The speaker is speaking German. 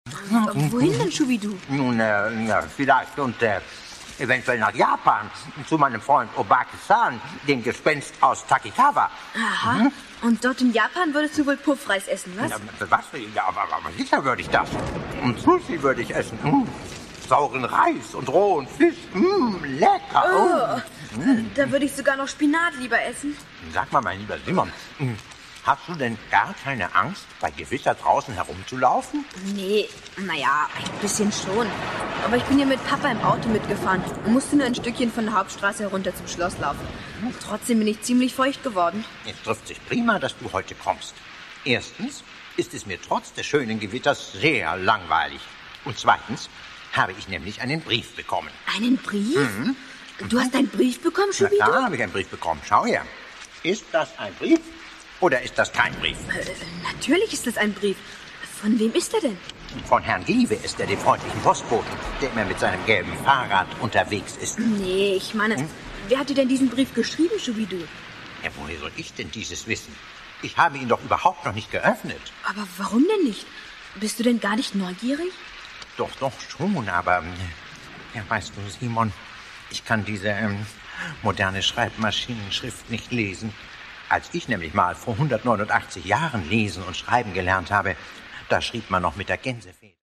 Wohin denn, Schubidu? Nun, vielleicht und eventuell nach Japan, zu meinem Freund Obake-san, dem Gespenst aus Takikawa. Aha. Und dort in Japan würdest du wohl Puffreis essen, was? Was? Ja, aber sicher würde ich das. Und Sushi würde ich essen. Sauren Reis und rohen Fisch. Lecker. Da würde ich sogar noch Spinat lieber essen. Sag mal, mein lieber Simon, hast du denn gar keine Angst, bei Gewitter draußen herumzulaufen? Nee, naja, ein bisschen schon. Aber ich bin ja mit Papa im Auto mitgefahren und musste nur ein Stückchen von der Hauptstraße herunter zum Schloss laufen. Und trotzdem bin ich ziemlich feucht geworden. Es trifft sich prima, dass du heute kommst. Erstens ist es mir trotz des schönen Gewitters sehr langweilig. Und zweitens habe ich nämlich einen Brief bekommen. Einen Brief? Du hast einen Brief bekommen, Na Schubidu? klar habe ich einen Brief bekommen. Schau her. Ist das ein Brief oder ist das kein Brief? Natürlich ist das ein Brief. Von wem ist er denn? Von Herrn Gliwe ist er, dem freundlichen Postboten, der immer mit seinem gelben Fahrrad unterwegs ist. Nee, ich meine, wer hat dir denn diesen Brief geschrieben, Schubidu? Ja, woher soll ich denn dieses wissen? Ich habe ihn doch überhaupt noch nicht geöffnet. Aber warum denn nicht? Bist du denn gar nicht neugierig? Doch schon, aber... Ja, weißt du, Simon, ich kann diese moderne Schreibmaschinenschrift nicht lesen. Als ich nämlich mal vor 189 Jahren lesen und schreiben gelernt habe, da schrieb man noch mit der Gänsefeder.